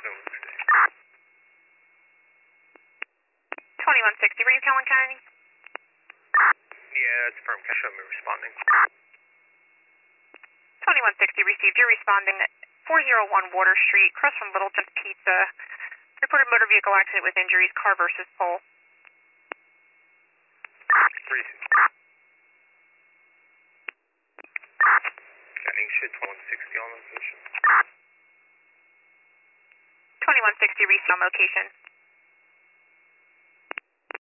2160, were you Kellen Kennedy? Yeah, that's firm. Show me responding. 2160 received. You're responding at 401 Water Street, across from Little John's Pizza. Reported motor vehicle accident with injuries, car versus pole. Receive. Scanning shit 2160 on location. 2160 received on location.